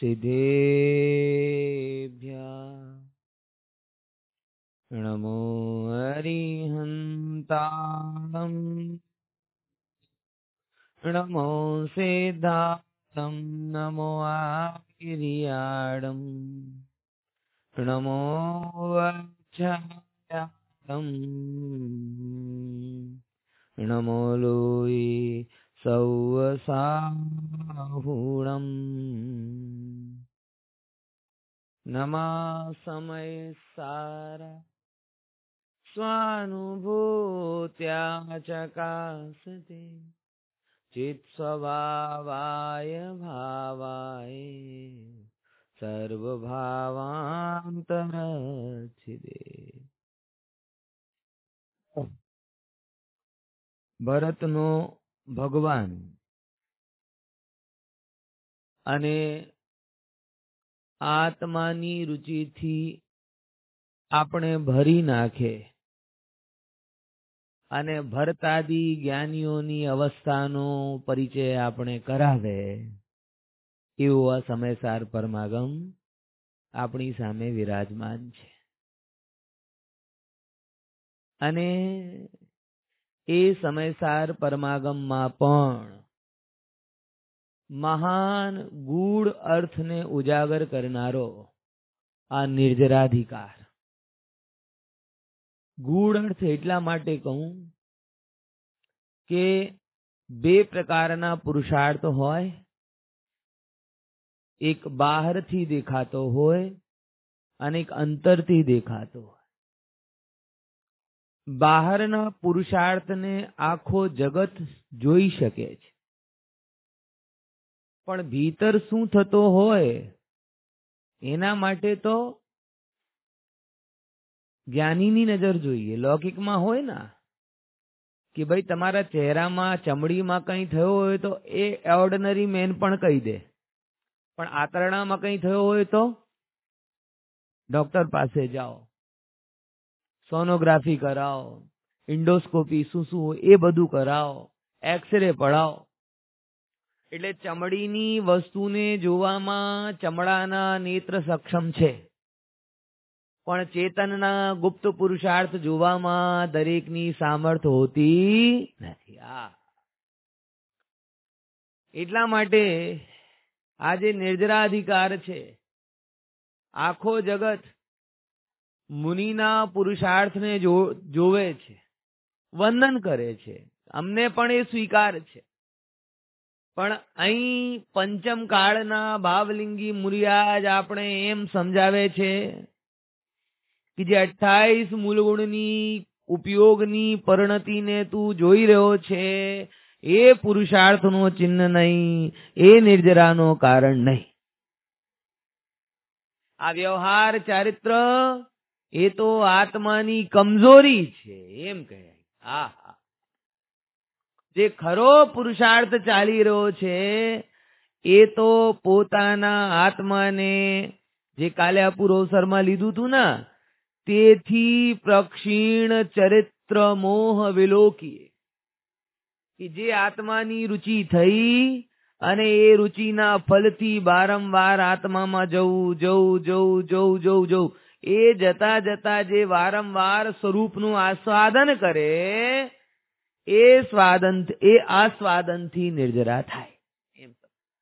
સિદ્ધેભ્યઃ નમો અરિહંતાણં નમો સિદ્ધાર્થં નમો આર્યાડં નમો વચ્છાયાડં નમો લોય સૌસાહુણં નમઃ સમય સારા સ્વાનુભૂત્યા ચકાસતે ચિત્ સ્વભાવાય ભાવાય સર્વભાવાંતરચ્છિદે. ભરતનો ભગવાન અને આત્માની રુચિથી આપણે ભરી નાખે અને ભરતાદી જ્ઞાનીઓની અવસ્થાનો પરિચય આપણે કરાવે એવો આ સમયસાર પરમાગમ આપણી સામે વિરાજમાન છે. અને એ સમયસાર પરમાગમમાં પણ મહાન ગૂઢ અર્થને ઉજાગર કરનારો આ નિર્જરાધિકાર. ગૂઢ અર્થ એટલા માટે કહું કે બે પ્રકારના પુરુષાર્થ હોય, એક બહારથી દેખાતો હોય અને એક અંતરથી દેખાતો હોય. બહારના પુરુષાર્થને આખો જગત જોઈ શકે છે, પણ ભીતર શું થતો હોય એના માટે તો જ્ઞાનીની નજર જોઈએ. લૌકિકમાં હોય ને કે ભાઈ તમારા ચહેરામાં ચમડીમાં કંઈ થયો હોય તો એ ઓર્ડિનરી મેન પણ કહી દે, પણ આંતરડામાં કંઈ થયો હોય તો ડોક્ટર પાસે જાઓ, સોનોગ્રાફી કરાવો, ઇન્ડોસ્કોપી શું શું હોય એ બધું કરાવો, એક્સરે પડાવો. એટલે ચમડીની વસ્તુને જોવામાં ચમડાના નેત્ર સક્ષમ છે, પણ ચેતનના ગુપ્ત પુરુષાર્થ જોવામાં દરેકની સામર્થ હોતી નથી. એટલા માટે આ જે નિર્જરાધિકાર છે, આખો જગત મુનિના પુરુષાર્થને જોવે છે, વંદન કરે છે, અમને પણ એ સ્વીકાર છે. પણ અહીં પંચમ કાળના ભાવલિંગી મુરિયાજ આપણે એમ સમજાવે છે કે જે 28 મૂળગુણની ઉપયોગની પરિણતિને તું જોઈ રહ્યો છે એ પુરુષાર્થનો ચિહ્ન નહીં, એ નિર્જરાનો કારણ નહીં. આ વ્યવહાર ચારિત્ર એ તો આત્માની કમજોરી છે એમ કહે. જે ખરો પુરુષાર્થ ચાલી રહ્યો છે એ તો પોતાના આત્માને, જે કાલે આ પૂર્વસરમાં લીધું હતું ને, તેથી પ્રક્ષીણ ચરિત્ર મોહ વિલોકી, કે જે આત્માની રુચિ થઈ અને એ રુચિના ફલથી વારંવાર આત્મામાં જવું, એ જતા જતા જે વારંવાર સ્વરૂપનું આસ્વાદન કરે એ આસ્વાદનથી નિર્જરા થાય. એમ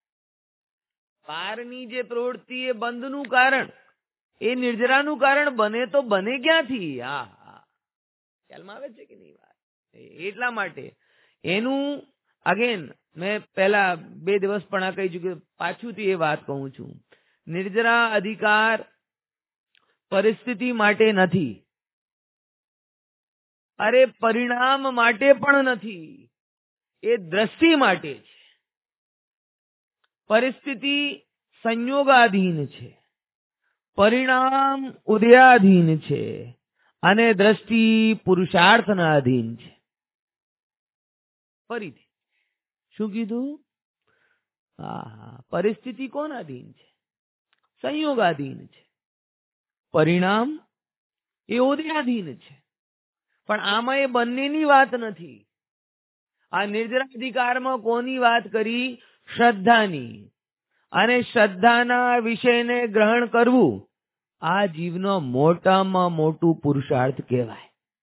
બહારની જે પ્રવૃત્તિ એ બંધનું કારણ, એ નિર્જરાનું કારણ બને તો બને ક્યાંથી? ખ્યાલમાં આવે છે કે નહીં વાત? એટલા માટે એનું અગેન મેં પહેલા 2 દિવસ પણ આ કહી ચૂક્યું, પાછુંથી એ વાત કહું છું. નિર્જરા અધિકાર પરિસ્થિતિ માટે નથી, અરે પરિણામ માટે પણ નથી, એ દ્રષ્ટિ માટે છે. પરિસ્થિતિ સંયોગાધીન છે, પરિણામ ઉદયાધીન છે અને દ્રષ્ટિ પુરુષાર્થના અધીન છે. ફરીથી શું કીધું? પરિસ્થિતિ કોના અધીન છે? સંયોગાધીન છે. પરિણામ એ ઉદયાધીન છે. પણ આમાં એ બંનેની વાત નથી. આ નિર્જરાધિકારમાં કોની વાત કરી? શ્રદ્ધાની. અને શ્રદ્ધાના વિષયને ગ્રહણ કરવું આ જીવનો મોટામાં મોટું પુરુષાર્થ કહેવાય.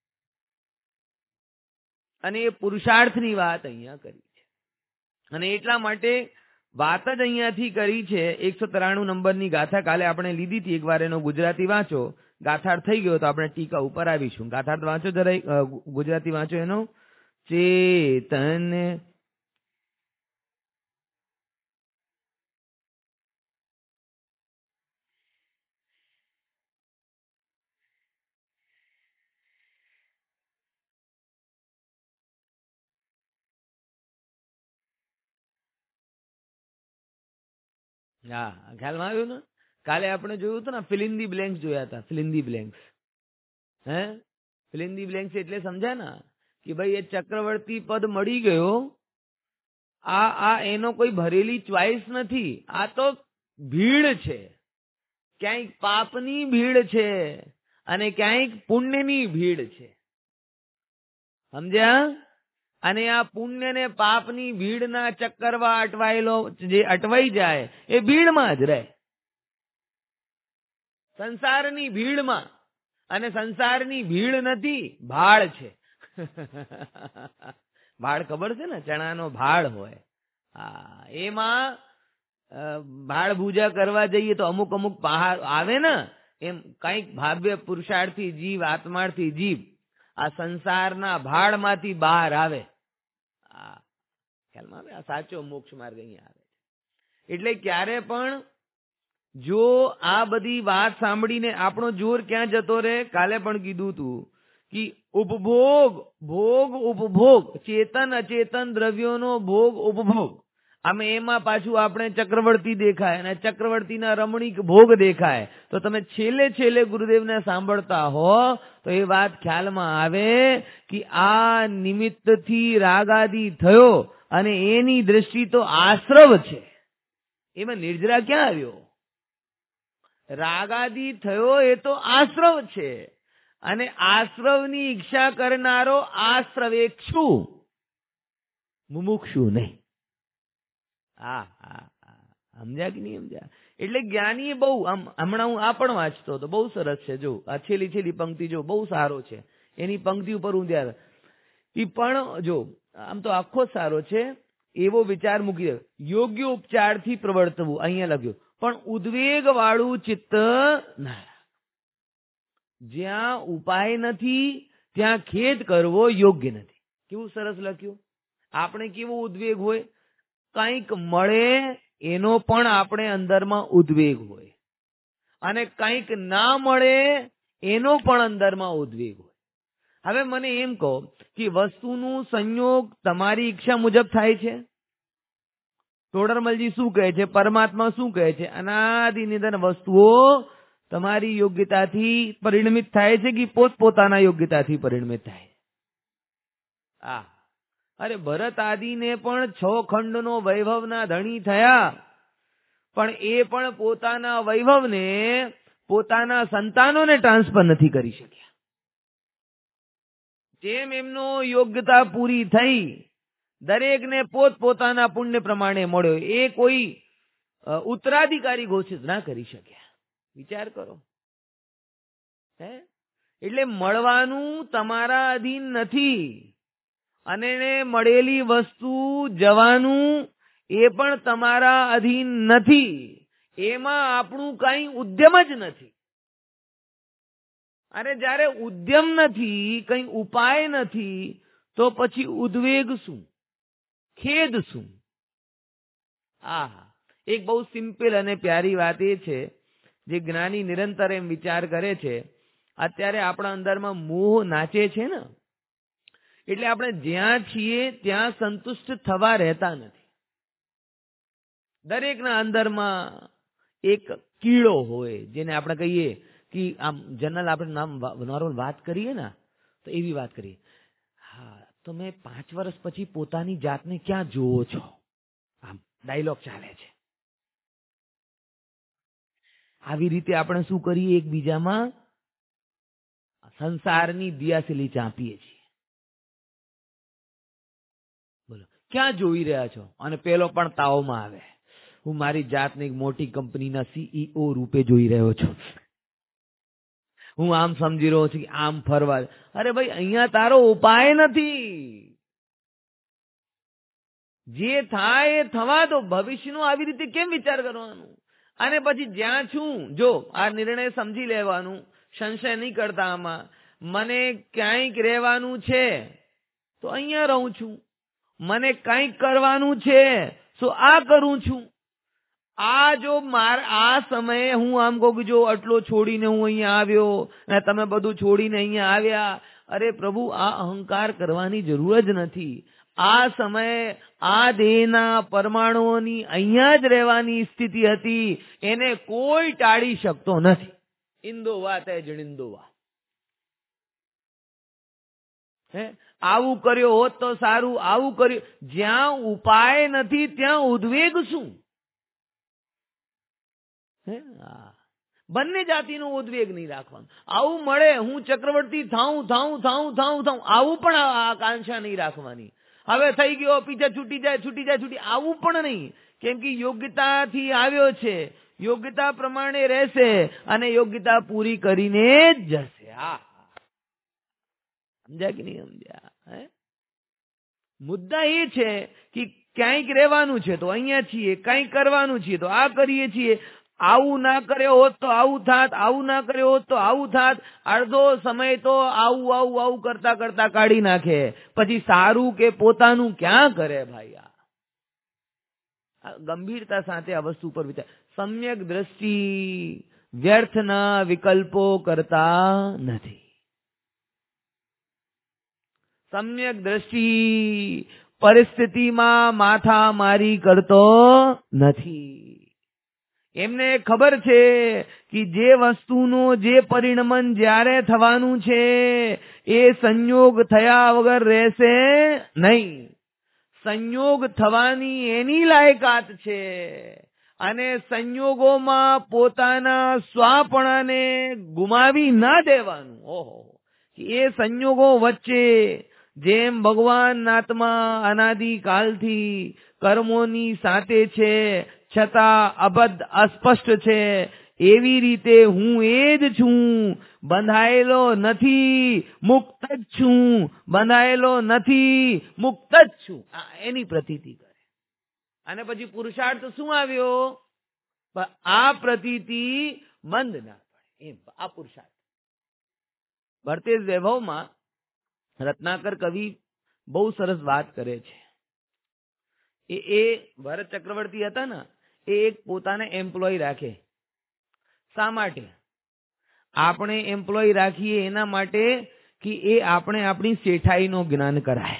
અને એ પુરુષાર્થની વાત અહીંયા કરી છે. અને એટલા માટે વાત જ અહીંયાથી કરી છે. 193 નંબરની ગાથા કાલે આપણે લીધી હતી. એકવાર એનો ગુજરાતી વાંચો. ગાથાર્થ થઈ ગયો તો આપણે ટીકા ઉપર આવીશું. ગાથાર્થ વાંચો જરા, ગુજરાતી વાંચો એનો. ચેતન હા, ખ્યાલમાં આવ્યું ને? કાલે આપણે જોયું હતું ને, ફિલ ઇન ધી બ્લેન્ક્સ જોયા હતા. Fill in the blanks. Fill in the blanks એટલે સમજ્યા ને કે ભાઈ એ ચક્રવર્તી પદ મળી ગયો. આ એનો કોઈ ભરેલી ચોઈસ નથી. આ તો ભીડ છે. ક્યાંક પાપની ભીડ છે અને ક્યાંક પુણ્યની ભીડ છે. સમજ્યા? અને આ પુણ્ય ને પાપની ભીડના ચક્કરવા અટવાયેલો જે અટવાઈ જાય એ ભીડમાં જ રહે. સંસારની ભીડમાં. અને સંસારની ભીડ નથી, ભાળ છે. ભાળ ખબર છે ને? ચણાનો ભાળ હોય. હા, એમાં ભાળ પૂજા કરવા જઈએ તો અમુક અમુક પહાડ આવે ને, એમ કઈક ભાવ્ય પુરુષાર્થી જીવ, આત્માર્થી જીવ આ સંસારના ભાળમાંથી બહાર આવે. ખ્યાલમાં આવે? આ સાચો મોક્ષ માર્ગ અહીંયા આવે. એટલે ક્યારે પણ જો આ બધી વાત સાંભળીને આપણો જોર ક્યાં જતો રહે? કાલે પણ કીધું તું કે ઉપભોગ, ભોગ, ઉપભોગ, ચેતન અચેતન દ્રવ્યોનો ભોગ, ઉપભોગ. આમે એમાં પાછું આપણે ચક્રવર્તી દેખાય અને ચક્રવર્તીના રમણીક ભોગ દેખાય. તો તમે છેલ્લે ગુરુદેવને સાંભળતા હો તો એ વાત ખ્યાલમાં આવે કે આ નિમિત્તથી રાગાદી થયો અને એની દ્રષ્ટિ તો આશ્રવ છે. એમાં નિર્જરા ક્યાં આવ્યો? રાગાદી થયો એ તો આશ્રવ છે. અને આશ્રવની ઈચ્છા કરનારો આશ્રવેક્ષુ, મુમુક્ષુ નહીં. સમજ્યા કે નહીં સમજ્યા? એટલે જ્ઞાની બહુ હમણાં હું આ પણ વાંચતો હતો, બહુ સરસ છે. જો આ છેલ્લી પંક્તિ જો, બહુ સારો છે. એની પંક્તિ ઉપર હું ધ્યાન પણ જો, આમ તો આખો સારો છે. એવો વિચાર મૂકી દે, યોગ્ય ઉપચારથી પ્રવર્તવું અહીંયા લખ્યું. પણ ઉદ્વેગ વાળું ચિત્ત ના. જ્યાં ઉપાય નથી ત્યાં ખેદ કરવો યોગ્ય નથી. કેવું સરસ લખ્યું. આપણે કેવો ઉદ્વેગ હોય? કંઈક મળે એનો પણ આપણે અંદરમાં ઉદ્વેગ હોય, અને કંઈક ના મળે એનો પણ અંદરમાં ઉદ્વેગ હોય. હવે મને એમ કહો કે વસ્તુનું સંયોગ તમારી ઈચ્છા મુજબ થાય છે? ટોડરમલજી શું કહે છે? પરમાત્મા શું કહે છે? અનાદિ નિધન વસ્તુઓ તમારી યોગ્યતાથી પરિણમિત થાય છે કે પોતપોતાના યોગ્યતાથી પરિણમિત થાય? અરે ભરત આદિને પણ 6 ખંડનો વૈભવના ધણી થયા, પણ એ પણ પોતાના વૈભવને પોતાના સંતાનોને ટ્રાન્સફર નથી કરી શક્યા. જેમ એમનો યોગ્યતા પૂરી થઈ, દરેકને પોતપોતાના પુણ્ય પ્રમાણે મળ્યો, એ કોઈ ઉત્તરાધિકારી ઘોષિત ના કરી શક્યા. વિચાર કરો. એટલે મળવાનું તમારા અધીન નથી, અને મળેલી વસ્તુ જવાનું એ પણ તમારા અધીન નથી. એમાં આપણું કઈ ઉદ્યમ જ નથી. અરે જ્યારે ઉદ્યમ નથી, કઈ ઉપાય નથી, તો પછી ઉદ્વેગ શું, ખેદ શું? એક બહુ સિમ્પલ અને પ્યારી વાત એ છે, જે જ્ઞાની નિરંતર એમ વિચાર કરે છે. અત્યારે આપણા અંદરમાં મોહ નાચે છે ને, એટલે આપણે જ્યાં છીએ ત્યાં સંતુષ્ટ થવા રહેતા નથી. દરેકના અંદરમાં એક કીડો હોય, જેને આપણે કહીએ કે આમ જનરલ આપણે નામ નોર્મલ વાત કરીએ ને, તો એવી વાત કરીએ, તમે 5 વર્ષ પછી પોતાની જાતને ક્યાં જોવો છો? આમ ડાયલોગ ચાલે છે. આવી રીતે આપણે શું કરીએ? એકબીજામાં સંસારની દિયાસલી ચાંપીએ છીએ. બોલો, ક્યાં જોઈ રહ્યા છો? અને પેલો પણ તાવમાં આવે, હું મારી જાતને એક મોટી કંપનીના CEO રૂપે જોઈ રહ્યો છું. હું આમ સમજી રહ્યો છું કે આમ ફરવા. અરે ભાઈ, અહીંયા તારો ઉપાય નથી. જે થાય એ થવા દો. ભવિષ્યનો આવી રીતે કેમ વિચાર કરવાનો? અને પછી જ્યાં છું, જો આ નિર્ણય સમજી લેવાનું, સંશય નહીં કરતા આમાં. મને ક્યાંક રહેવાનું છે તો અહીંયા રહું છું. મને કંઈક કરવાનું છે તો આ કરું છું. આ જો આ સમયે હું આમ કહું કે જો આટલો છોડીને હું અહીંયા આવ્યો અને તમે બધું છોડીને અહીંયા આવ્યા, અરે પ્રભુ, આ અહંકાર કરવાની જરૂર જ નથી. આ સમયે આ દેહના પરમાણુઓની અહીંયા જ રહેવાની સ્થિતિ હતી. એને કોઈ ટાળી શકતો નથી. ઇન્દોવા તે જણિંદોવા. આવું કર્યો હોત તો સારું, આવું કર્યું. જ્યાં ઉપાય નથી ત્યાં ઉદ્વેગ શું? બંને જાતિનો ઉદ્વેગ નહીં રાખવાનો. આવું મળે, હું ચક્રવર્તી થાઉં, આવું પણ આકાંક્ષા નહીં રાખવાની. હવે થઈ ગયો, પીછે છૂટી જાય, આવું પણ નહીં. કેમ કે યોગ્યતાથી આવ્યો છે, યોગ્યતા પ્રમાણે રહેશે અને યોગ્યતા પૂરી કરીને જ જશે. સમજ્યા કે નહીં સમજ્યા? મુદ્દા એ છે કે ક્યાંક રહેવાનું છે તો અહીંયા છીએ, કંઈક કરવાનું છે તો આ કરીએ છીએ. આવું ના કર્યો હોત તો આવું થાત, આવું ના કર્યો હોત તો આવું થાત. અડધો સમય તો આવું કરતા કરતા કાઢી નાખે. પછી સારું કે પોતાનું ક્યાં કરે ભાઈ? આ ગંભીરતા સાથે આ વસ્તુ પર વિચાર. સમ્યક દ્રષ્ટિ વ્યર્થના વિકલ્પો કરતા નથી. સમ્યક દ્રષ્ટિ પરિસ્થિતિમાં માથા મારી કરતો નથી. એમને ખબર છે કે જે વસ્તુનું જે પરિણમન જ્યારે થવાનું છે એ સંયોગ થયા વગર રહેશે નહીં. સંયોગ થવાની એની લાયકાત છે અને સંયોગોમાં પોતાના સ્વાપણાને ગુમાવી ના દેવાનું. ઓહો, એ સંયોગો વચ્ચે જેમ ભગવાન આત્મા અનાદિકાલથી કર્મોની સાથે છે છતાં અબદ્ધ અસ્પષ્ટ છે, એવી રીતે હું એ જ છું. બંધાયેલો નથી, મુક્ત જ છું. બંધાયેલો નથી, મુક્ત જ છું. એની પ્રતીતિ કરે. અને પછી પુરુષાર્થ શું આવ્યો? આ પ્રતીતિ બંધ ના પડે એમ આ પુરુષાર્થ. ભરતેજ વૈભવમાં રત્નાકર કવિ બહુ સરસ વાત કરે છે. એ ભરત ચક્રવર્તી હતા ને, એ એક પોતાને એમ્પ્લોય રાખે. શા માટે? આપણે એમ્પ્લોય રાખીએ એના માટે કે એ આપણે આપણી શેઠાઈનો જ્ઞાન કરાય.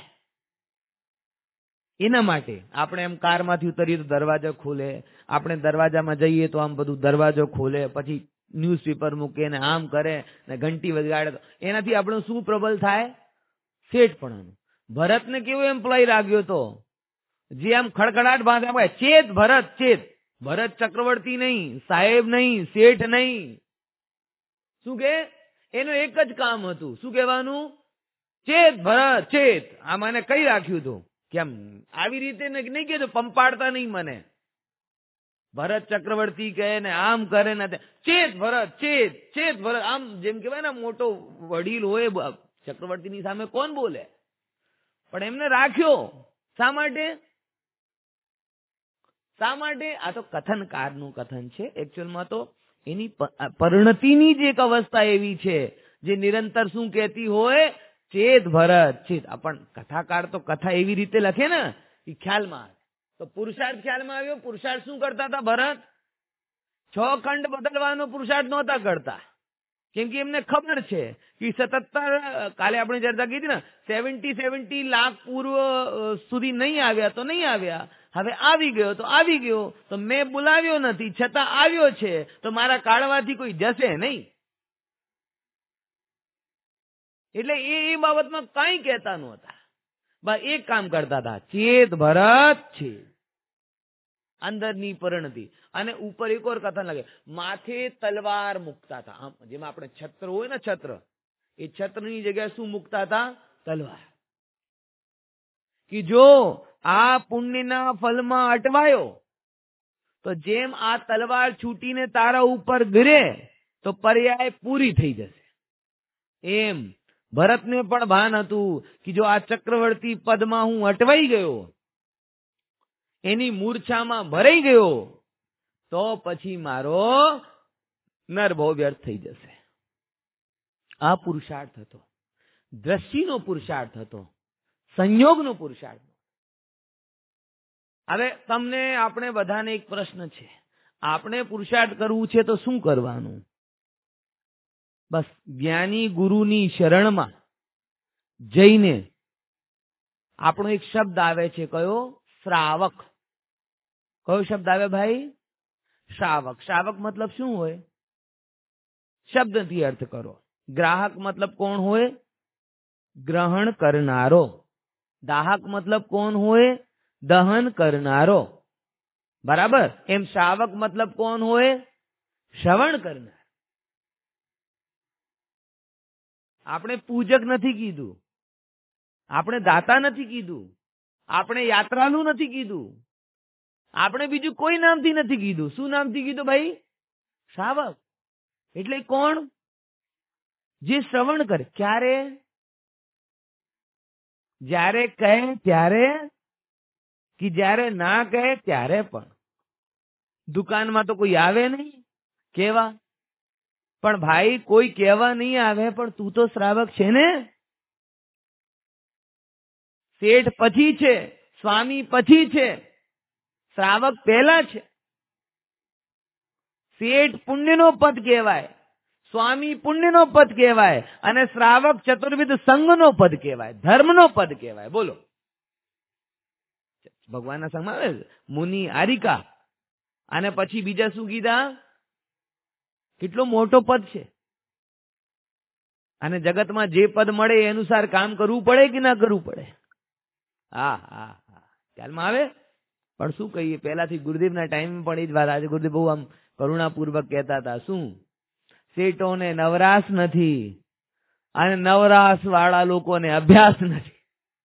એના માટે આપણે એમ કારમાંથી ઉતરીએ તો દરવાજો ખોલે, આપણે દરવાજામાં જઈએ તો આમ બધું દરવાજો ખોલે, પછી ન્યૂઝપેપર મૂકે ને આમ કરે ને ઘંટી વગાડે. એનાથી આપણું શું પ્રબલ થાય? શેઠપણાનું. ભરતને કેવો એમ્પ્લોય રાખ્યો તો? જે આમ ખડખડાટ ભાષા, ચેત ભરત, ચેત. ભરત ચક્રવર્તી નહીં, સાહેબ નહીં, શેઠ નહીં. શું કે? એનું એક જ કામ હતું. શું કહેવાનું? ચેત ભરત, ચેત. આ મને કઈ રાખ્યું હતું? કેમ આવી રીતે નહીં કીધું, પંપાડતા નહીં મને. ભરત ચક્રવર્તી કહે ને આમ કરે ને ચેત ભરત, ચેત ભરત. આમ જેમ કહેવાય ને મોટો વડીલ હોય, ચક્રવર્તીની સામે કોણ બોલે? પણ એમને રાખ્યો. શા માટે? શા માટે? આ તો કથનકારનું કથન છે. એકચ્યુઅલમાં તો એની પરિણતિની જ એક અવસ્થા એવી છે જે નિરંતર શું કહેતી હોય? ચેત ભરત, ચેત. પણ કથાકાર તો કથા એવી રીતે લખે ને એ ખ્યાલમાં આવે. તો પુરુષાર્થ ખ્યાલમાં આવ્યો. પુરુષાર્થ શું કરતા હતા ભરત? 6 ખંડ બદલવાનો પુરુષાર્થ નહોતા કરતા. કેમ કે એમને ખબર છે કે 77, કાલે આપણે ચર્ચા કીધી ને, 70 લાખ પૂર્વ સુધી નહીં આવ્યા તો નહીં આવ્યા. હવે આવી ગયો તો આવી ગયો. તો મેં બોલાવ્યો નથી છતાં આવ્યો છે, તો મારા કાઢવાથી કોઈ જશે નહીં. એટલે એ બાબતમાં કઈ કહેતા નહોતા. બસ એક કામ કરતા હતા, ચેત ભરત છે. અંદરની પરિણતિ. અને ઉપર એક ઓર કથન લાગે, માથે તલવાર મૂકતા હતા. આમ જેમાં આપણે છત્ર હોય ને, છત્ર, એ છત્રની જગ્યાએ શું મૂકતા હતા? તલવાર. કે જો આ પુણ્યના ફલમાં અટવાયો તો જેમ આ તલવાર છૂટીને તારા ઉપર ગરે તો પર્યાય પૂરી થઈ જશે. એમ ભરતને પણ ભાન હતું કે જો આ ચક્રવર્તી પદમાં હું અટવાઈ ગયો, એની મૂર્છામાં ભરાઈ ગયો, તો પછી મારો નરભવ વ્યર્થ થઈ જશે. આ પુરુષાર્થ હતો, દ્રષ્ટિનો પુરુષાર્થ હતો, સંયોગનો પુરુષાર્થ. હવે તમને આપણે બધાને એક પ્રશ્ન છે, આપણે પુરુષાર્થ કરવું છે તો શું કરવાનું? બસ જ્ઞાની ગુરુની શરણમાં જઈને આપણો એક શબ્દ આવે છે, કયો? શ્રાવક. કયો શબ્દ આવે ભાઈ? શ્રાવક. શ્રાવક મતલબ શું હોય? શબ્દથી અર્થ કરો. ગ્રાહક મતલબ કોણ હોય? ગ્રહણ કરનારો. દાહક મતલબ કોણ હોય? દહન કરનારો. બરાબર? એમ શ્રાવક મતલબ કોણ હોય? શ્રવણ કરનાર. આપણે પૂજક નથી કીધું, આપણે દાતા નથી કીધું, આપણે યાત્રાલુ નથી કીધું, આપણે બીજું કોઈ નામથી નથી કીધું. શું નામથી કીધું ભાઈ? શ્રાવક. એટલે કોણ? જે શ્રવણ કરે. ક્યારે? જ્યારે કહે ત્યારે, કે જ્યારે ના કહે ત્યારે પણ. દુકાનમાં તો કોઈ આવે નહીં કેવા, પણ ભાઈ કોઈ કહેવા નહીં આવે, પણ તું તો શ્રાવક છે ને. શેઠ પછી છે, સ્વામી પછી છે, શ્રાવક પહેલા છે. શેઠ પુણ્યનો પદ કહેવાય, સ્વામી પુણ્યનો પદ કહેવાય, અને શ્રાવક ચતુર્વિધ સંઘનો પદ કહેવાય, ધર્મનો પદ કહેવાય. બોલો, ભગવાનના સંઘમાં આવે મુનિ, આરિકા, અને પછી બીજા શું કીધા? કેટલો મોટો પદ છે. અને જગતમાં જે પદ મળે એ અનુસાર કામ કરવું પડે કે ના કરવું પડે? હા હા હા, ખ્યાલમાં આવે. પણ શું કહીએ, પહેલાથી ગુરુદેવના ટાઈમ પણ એ જ વાત. આજે ગુરુદેવ બહુ આમ કરુણાપૂર્વક કહેતા હતા, શું? શેઠોને નવરાશ નથી અને નવરાશ વાળા લોકોને અભ્યાસ નથી.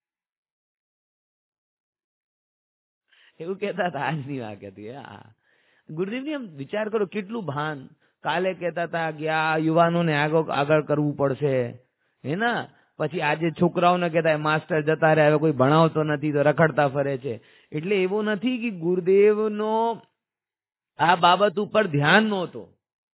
એવું કહેતા હતા. આજની વાત હતી. હા, ગુરુદેવની આમ વિચાર કરો, કેટલું ભાન. કાલે કહેતા હતા કે આ યુવાનોને આગળ કરવું પડશે, હે ના? પછી આજે છોકરાઓને કહેતા માસ્ટર જતા રહે, હવે કોઈ ભણાવતો નથી તો રખડતા ફરે છે. એટલે એવું નથી કે ગુરુદેવનો આ બાબત ઉપર ધ્યાન નહોતો.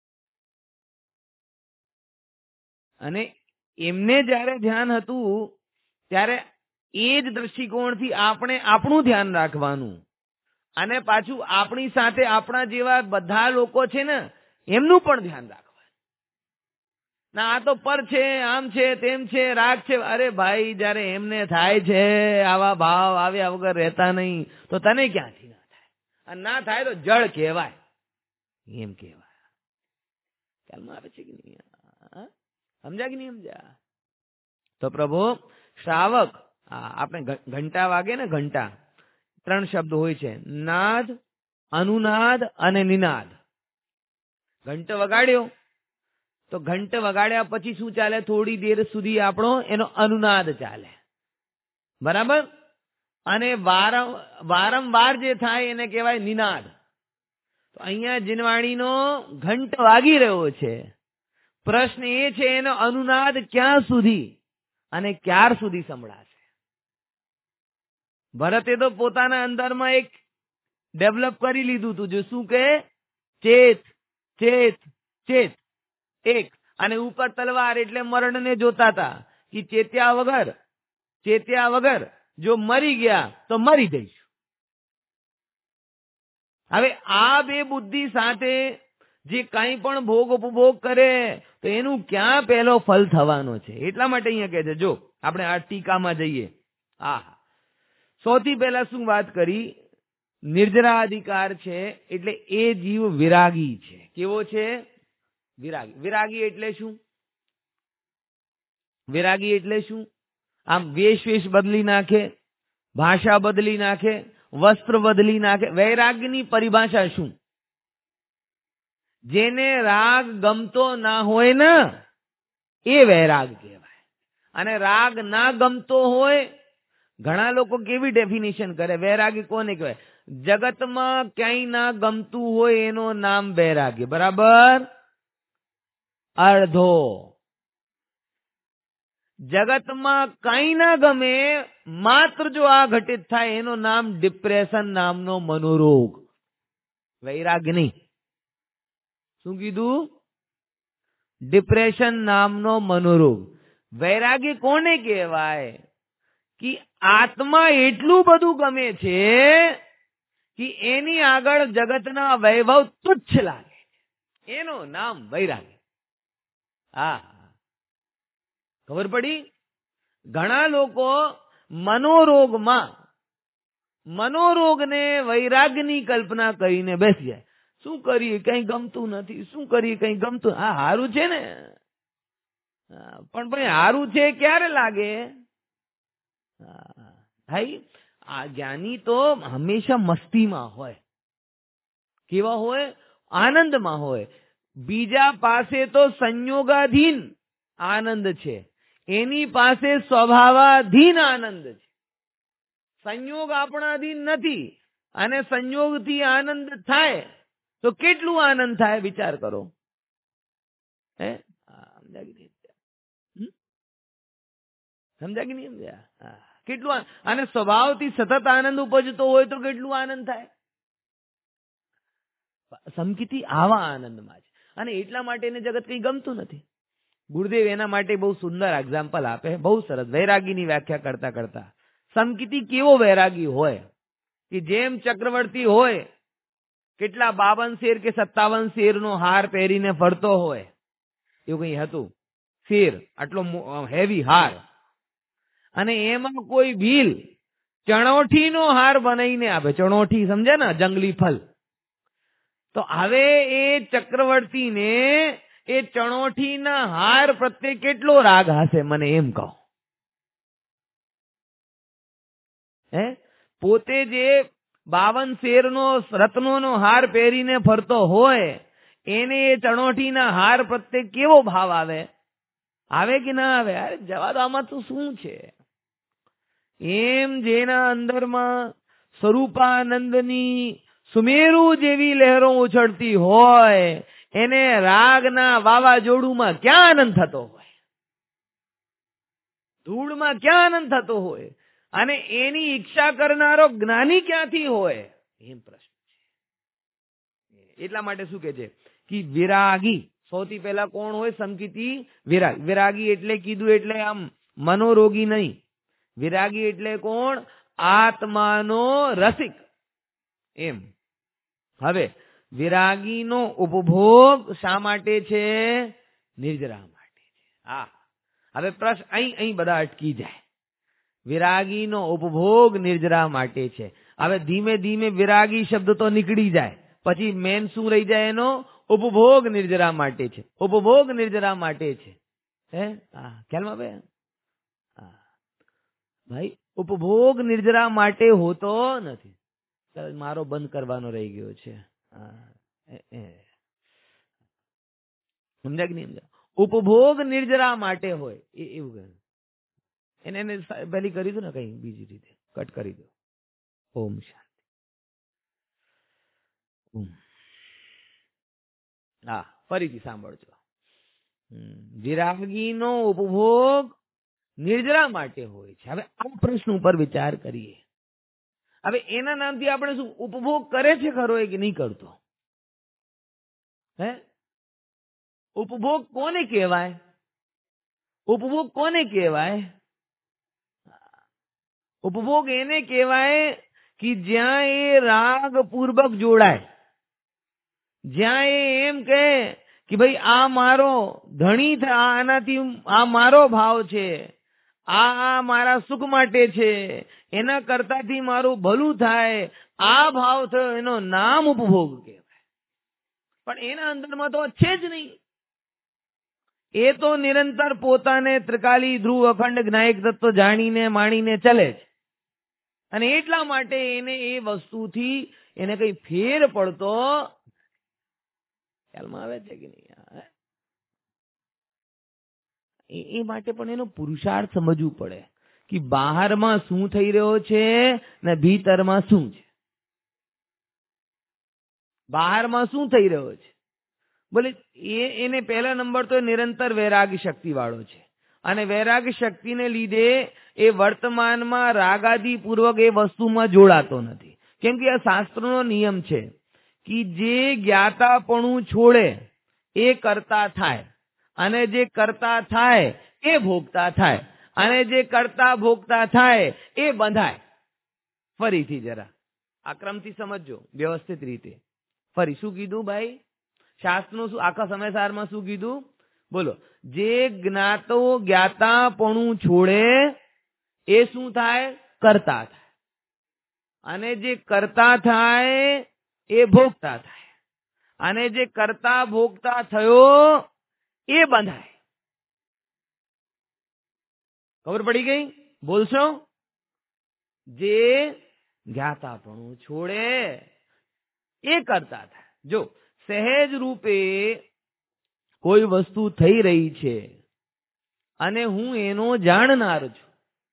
અને એમને જ્યારે ધ્યાન હતું ત્યારે એ જ દ્રષ્ટિકોણથી આપણે આપણું ધ્યાન રાખવાનું, અને પાછું આપણી સાથે આપણા જેવા બધા લોકો છે ને એમનું પણ ધ્યાન રાખવાનું. ના આ તો પર છે, આમ છે, તેમ છે, રાગ છે. અરે ભાઈ, જયારે એમને થાય છે, આવા ભાવ આવ્યા વગર રહેતા નહીં, તો તને ક્યાંથી ના થાય? અને ના થાય તો જળ કહેવાય, એમ કહેવાય. ખ્યાલમાં આવે છે કે નહીં? સમજ્યા કે નહીં સમજ્યા? તો પ્રભુ શ્રાવક, આપણે ઘંટા વાગે ને, ઘંટા 3 શબ્દ હોય છે: નાદ, અનુનાદ અને નિનાદ. ઘંટ વગાડ્યો તો ઘંટ વગાડ્યા પછી શું ચાલે? થોડી દેર સુધી આપણો એનો અનુનાદ ચાલે, બરાબર? અને વારંવાર જે થાય એને કહેવાય નિનાદ. તો અહીંયા જીનવાણીનો ઘંટ વાગી રહ્યો છે. પ્રશ્ન એ છે, એનો અનુનાદ ક્યાં સુધી અને ક્યાર સુધી સંભળાશે? ભરતે તો પોતાના અંદરમાં એક ડેવલપ કરી લીધું હતું, જો શું કહે? ચેત ચેત ચેત, એક. અને ઉપર તલવાર એટલે મરણને જોતા હતા કે ચેત્યા વગર જો મરી ગયા તો મરી જઈશું. હવે આ બે બુદ્ધિ સાથે જે કંઈ પણ ભોગ ઉપભોગ કરે તો એનું ક્યાં પહેલો ફલ થવાનો છે? એટલા માટે અહીંયા કહે છે, જો આપણે આ ટીકામાં જઈએ. સૌથી પહેલા શું વાત કરી? નિર્જરાધિકાર છે, એટલે એ જીવ વિરાગી છે. કેવો છે? વિરાગી. વિરાગી એટલે શું? વિરાગી એટલે શું? આમ વેશ બદલી નાખે, ભાષા બદલી નાખે, વસ્ત્ર બદલી નાખે. વૈરાગ્યની પરિભાષા શું? જેને રાગ ગમતો ના હોય ને એ વૈરાગ કહેવાય. અને રાગ ના ગમતો હોય, ઘણા લોકો કેવી ડેફિનેશન કરે, વૈરાગી કોને કહેવાય? જગતમાં ક્યાંય ના ગમતું હોય એનું નામ વૈરાગ્ય. બરાબર? અડધો. જગતમાં કઈ ના ગમે, માત્ર જો આ ઘટિત થાય એનું નામ ડિપ્રેશન નામનો મનોરોગ. વૈરાગ્ય નહીં. શું કીધું? ડિપ્રેશન નામનો મનોરોગ. વૈરાગ્ય કોને કહેવાય? કે આત્મા એટલું બધું ગમે છે કે એની આગળ જગતના વૈભવ તુચ્છ લાગે, એનું નામ વૈરાગ્ય. હા, ખબર પડી? ઘણા લોકો મનોરોગને વૈરાગ્યની કલ્પના કરીને બેસી જાય. શું કરીએ, કઈ ગમતું નથી, શું કરીએ, કઈ ગમતું. આ હારું છે ને, પણ ભાઈ હારું છે ક્યારે લાગે? ભાઈ આ જ્ઞાની તો હંમેશા મસ્તીમાં હોય. કેવા હોય? આનંદમાં હોય. બીજા પાસે તો સંયોગાધીન આનંદ છે, એની પાસે સ્વભાવાધીન આનંદ છે. સંયોગ આપણાધીન નથી, અને સંયોગથી આનંદ થાય તો કેટલું આનંદ થાય વિચાર કરો. સમજા કે નહીં સમજ્યા? કેટલું. અને સ્વભાવથી સતત આનંદ ઉપજતો હોય તો કેટલું આનંદ થાય. સમકીતી આવા આનંદમાં છે, અને એટલા માટે એને જગત કઈ ગમતું નથી. ગુરુદેવ એના માટે બહુ સુંદર એક્ઝામ્પલ આપે, બહુ સરસ. વૈરાગીની વ્યાખ્યા કરતા કરતા સમકીતી કેવો વૈરાગી હોય કે જેમ ચક્રવર્તી હોય, કેટલા 52 શેર કે 57 શેરનો હાર પહેરીને ફરતો હોય, એવું કઈ હતું. શેર આટલો હેવી હાર, અને એમાં કોઈ ભીલ ચણોઠીનો હાર બનાવીને આપે. ચણોઠી સમજે ને, જંગલી ફલ. તો હવે એ ચક્રવર્તીને એ ચણોઠીના હાર પ્રત્યે કેટલો રાગ હશે, મને એમ કહો. પોતે જે 52 શેરનો રત્નોનો હાર પહેરીને ફરતો હોય, એને એ ચણોઠીના હાર પ્રત્યે કેવો ભાવ આવે? આવે કે ના આવે? અરે જવા દો, આમાં તો શું છે. એમ જેના અંદરમાં સ્વરૂપાનંદની સુમેરુ જેવી લહેરો ઉછળતી હોય, એને રાગના વાવાઝોડુમાં ક્યાં આનંદ થતો હોય, ધૂળમાં ક્યાં આનંદ થતો હોય, અને એની ઈચ્છા કરનારો જ્ઞાની ક્યાંથી હોય? એમ પ્રશ્ન છે. એટલા માટે શું કે છે કે વિરાગી સૌથી પહેલા કોણ હોય? સમકીતી વિરાગ. વિરાગી એટલે કીધું એટલે આમ મનોરોગી નહીં. વિરાગી એટલે કોણ? આત્માનો રસિક. એમ. હવે વિરાગીનો ઉપભોગ શા માટે છે? નિર્જરા માટે છે. હા, હવે પ્રશ્ન અહીં બધા અટકી જાય. વિરાગીનો ઉપભોગ નિર્જરા માટે છે. હવે ધીમે ધીમે વિરાગી શબ્દ તો નીકળી જાય, પછી મેન શું રહી જાય? એનો ઉપભોગ નિર્જરા માટે છે. ઉપભોગ નિર્જરા માટે છે. ખ્યાલમાં બે? ભાઈ ઉપભોગ નિર્જરા માટે હોતો નથી. મારો બંધ કરવાનો રહી ગયો છે. સમજ્યા કે નહીં સમજ્યા? ઉપભોગ નિર્જરા માટે હોય એવું એને પહેલી કરી દો ને, કઈ બીજી રીતે કટ કરી દો. ઓમ શાંતિ. હા, ફરીથી સાંભળજો. વિરાગીનો ઉપભોગ નિર્જરા માટે હોય છે. હવે આ પ્રશ્ન ઉપર વિચાર કરીએ. હવે એના નામથી આપણે શું ઉપભોગ કરે છે ખરો કે નહીં કરતો? ઉપભોગ કોને કહેવાય? ઉપભોગ કોને કહેવાય? ઉપભોગ એને કહેવાય કે જ્યાં એ રાગ પૂર્વક જોડાય, જ્યાં એ એમ કહે કે ભાઈ આ મારો ધણી, આનાથી આ મારો ભાવ છે, આ મારા સુખ માટે છે, એના કરતાથી મારું ભલું થાય, આ ભાવ થયો, એનો નામ ઉપભોગ કહેવાય. પણ એના અંદરમાં તો છે જ નહીં. એ તો નિરંતર પોતાને ત્રિકાલી ધ્રુવ અખંડ જ્ઞાયક તત્વ જાણીને માણીને ચલે છે, અને એટલા માટે એને એ વસ્તુથી એને કઈ ફેર પડતો ખ્યાલમાં આવે છે કે નહીં? એ માટે પણ એનો પુરુષાર્થ સમજવું પડે કે બહારમાં શું થઈ રહ્યો છે ને ભીતરમાં શું છે. બહારમાં શું થઈ રહ્યો છે? બોલે એને પહેલા નંબર તો નિરંતર વૈરાગ શક્તિ વાળો છે, અને વૈરાગ શક્તિને લીધે એ વર્તમાનમાં રાગાદી પૂર્વક એ વસ્તુમાં જોડાતો નથી. કેમ કે આ શાસ્ત્રનો નિયમ છે કે જે જ્ઞાતાપણું છોડે એ કરતા થાય, અને જે કરતા થાય એ ભોગતા થાય, અને જે કરતા ભોગતા થાય એ બંધાય. ફરીથી જરા આ ક્રમથી સમજો વ્યવસ્થિત રીતે. ફરી શું કીધું ભાઈ? શાસ્ત્રનું શું આખા સમયસારમાં શું કીધું? બોલો. જે જ્ઞાતાપણું છોડે એ શું થાય? કરતા થાય. અને જે કરતા થાય એ ભોગતા થાય, અને જે કરતા ભોગતા થયો એ બંધાય. ખબર પડી ગઈ? બોલશો? જે જ્ઞાતાપણું છોડે એ કરતા થાય. જો સહેજ રૂપે કોઈ વસ્તુ થઈ રહી છે અને હું એનો જાણનાર છું.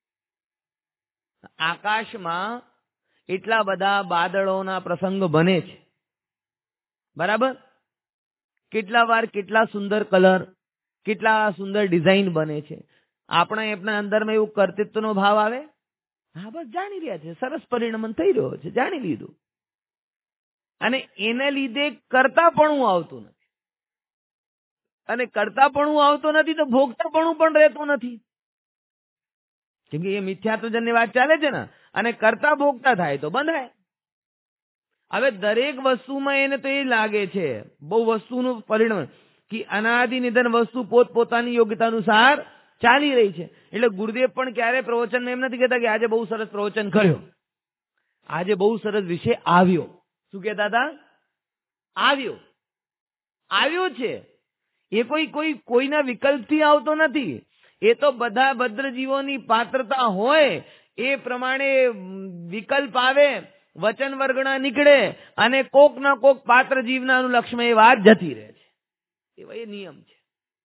આકાશમાં એટલા બધા બાદળોના પ્રસંગ બને છે, બરાબર? કેટલા વાર કેટલા સુંદર કલર, કેટલા સુંદર ડિઝાઇન બને છે. આપણા અંદરમાં એવું કર્તૃત્વનો ભાવ આવે? હા, બસ જાણી રહ્યા છે, સરસ પરિણમન થઈ રહ્યો છે, જાણી લીધું. અને એને લીધે કરતાપણું આવતું નથી, અને કરતાપણું આવતું નથી તો ભોગતાપણું પણ રહેતું નથી. કેમ કે એ મિથ્યાત્વજનની વાત ચાલે છે ને, અને કરતા ભોગતા થાય તો બંધાય. હવે દરેક વસ્તુમાં એને તો એ લાગે છે, બહુ વસ્તુનું પરિણામ કે અનાદિ નિધન વસ્તુ પોતપોતાની યોગ્યતા અનુસાર ચાલી રહી છે. એટલે ગુરુદેવ પણ ક્યારે પ્રવચનમાં એમ નથી કહેતા કે આજે બહુ સરસ પ્રવચન કર્યો, આજે બહુ સરસ વિષય આવ્યો. શું કહેતા હતા? આવ્યો છે. એ કોઈના વિકલ્પથી આવતો નથી. એ તો બધા ભદ્રજીવોની પાત્રતા હોય એ પ્રમાણે વિકલ્પ આવે, વચન વર્ગણા નીકળે, અને કોક ના કોક પાત્ર જીવના અનુલક્ષમાં એ વાત જતી રહે છે. એવા એ નિયમ છે.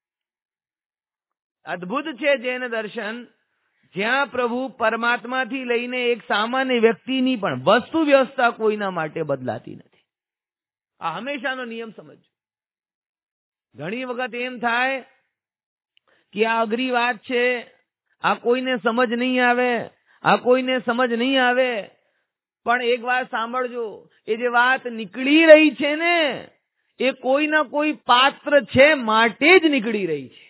અદ્ભુત છે જૈન દર્શન, જ્યાં પ્રભુ પરમાત્માથી લઈને એક સામાન્ય વ્યક્તિની પણ વસ્તુ વ્યવસ્થા કોઈના માટે બદલાતી નથી. આ હંમેશાનો નિયમ સમજો. ઘણી વખત એમ થાય કે આ અઘરી વાત છે, આ કોઈને સમજ નહીં આવે, પણ એક વાત સાંભળજો, એ જે વાત નીકળી રહી છે ને એ કોઈ ના કોઈ પાત્ર છે માટે જ નીકળી રહી છે.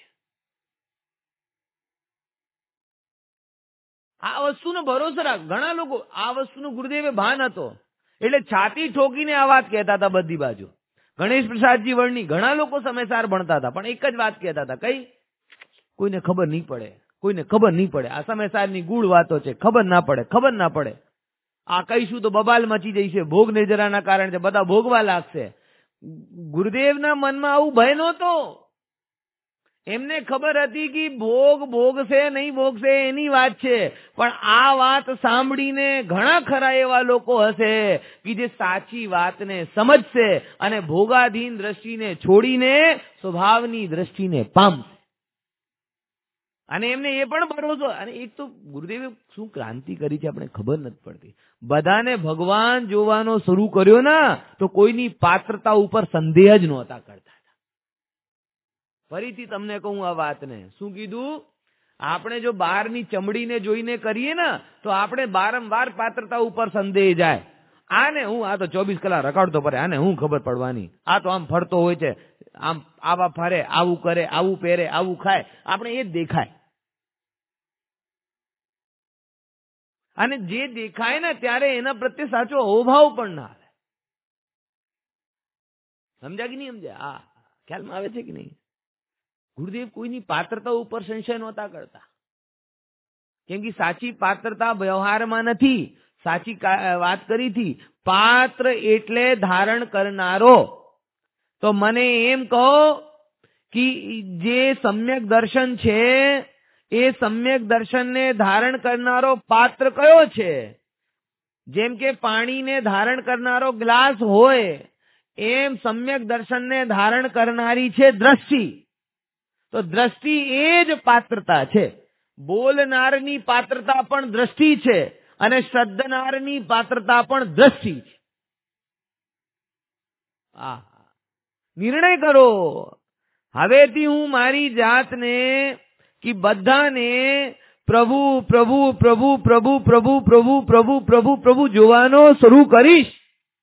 આ વસ્તુનો ભરોસો રાખ. ઘણા લોકો આ વસ્તુનો ગુરુદેવે ભાન હતો એટલે છાતી ઠોકીને આ વાત કહેતા હતા બધી બાજુ. ગણેશ પ્રસાદજી વર્ણી ઘણા લોકો સમયસાર ભણતા હતા, પણ એક જ વાત કહેતા હતા, કઈ? કોઈને ખબર નહીં પડે. આ સમયસારની ગૂઢ વાતો છે, ખબર ના પડે. આ કહીશું તો બબાલ મચી જશે, ભોગ નિર્જરાના કારણે બધા ભોગવા લાગશે. ગુરુદેવના મનમાં આવું ભય નહોતો. એમને ખબર હતી કે ભોગશે નહીં ભોગશે એની વાત છે, પણ આ વાત સાંભળીને ઘણા ખરા એવા લોકો હશે કે જે સાચી વાતને સમજશે અને ભોગાધીન દ્રષ્ટિને છોડીને સ્વભાવની દ્રષ્ટિને પામશે. અને એમને એ પણ ભરોસો, અને એક તો ગુરુદેવે શું ક્રાંતિ કરી છે આપણે ખબર નથી પડતી. બધાને ભગવાન જોવાનો શરૂ કર્યો ના તો કોઈની પાત્રતા ઉપર સંદેહ જ નહોતા કરતા. ફરીથી તમને કહું આ વાતને, શું કીધું? આપણે જો બહારની ચમડીને જોઈને કરીએ ને તો આપણે વારંવાર પાત્રતા ઉપર સંદેહ જાય. આ તો 24 કલાક રખડતો ફરે, આને હું ખબર પડવાની, આ તો આમ ફરતો હોય છે, આમ આવા ફરે, આવું કરે, આવું પહેરે, આવું ખાય, આપણે એ જ દેખાય. અને જે દેખાય ને ત્યારે એના પ્રત્યે સાચો અહોભાવ પણ ના આવે. સમજ્યા કે નહીં સમજ્યા? ખ્યાલમાં આવે છે કે નહીં? ગુરુદેવ કોઈની પાત્રતા ઉપર સંશય નહોતા કરતા. કેમ કે સાચી પાત્રતા વ્યવહારમાં નથી. સાચી વાત કરી હતી, પાત્ર એટલે ધારણ કરનારો. તો મને એમ કહો કે જે સમ્યક દર્શન છે એ સમ્યક દર્શનને ધારણ કરનારો પાત્ર કયો છે? જેમ કે પાણીને ધારણ કરનારો ગ્લાસ હોય એમ સમ્યક દર્શનને ધારણ કરનારી છે દ્રષ્ટિ. તો દ્રષ્ટિ એ જ પાત્રતા છે. બોલનારની પાત્રતા પણ દ્રષ્ટિ છે અને શ્રદ્ધનારની પાત્રતા પણ દ્રષ્ટિ છે. નિર્ણય કરો, હવેથી હું મારી જાતને કે બધાને પ્રભુ પ્રભુ પ્રભુ પ્રભુ પ્રભુ પ્રભુ પ્રભુ પ્રભુ પ્રભુ જોવાનો શરૂ કરીશ.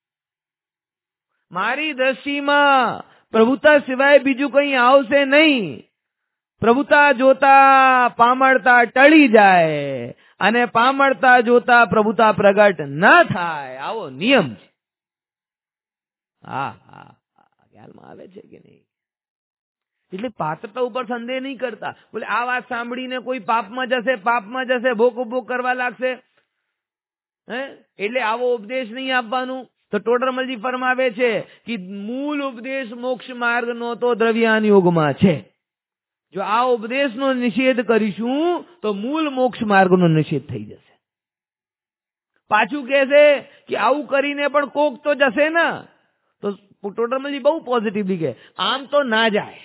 મારી દ્રષ્ટિમાં પ્રભુતા સિવાય બીજું કંઈ આવશે નહીં. પ્રભુતા જોતા પામળતા ટળી જાય અને પામળતા જોતા પ્રભુતા પ્રગટ ન થાય, આવો નિયમ છે. ખ્યાલમાં આવે છે કે નહીં? એટલે પાત્રતા ઉપર સંદેહ નહીં કરતા. બોલે આ વાત સાંભળીને કોઈ પાપમાં જશે, ભોગ કરવા લાગશે, એટલે આવો ઉપદેશ નહીં આપવાનું. તો ટોડરમલજી ફરમાવે છે કે મૂળ ઉપદેશ મોક્ષ માર્ગનો તો દ્રવ્યાન યોગમાં છે. જો આ ઉપદેશનો નિષેધ કરીશું તો મૂળ મોક્ષ માર્ગનો નિષેધ થઈ જશે. પાછું કહેશે કે આવું કરીને પણ કોક તો જશે ને. તો ટોડરમલજી બહુ પોઝિટિવલી કહે આમ તો ના જાય,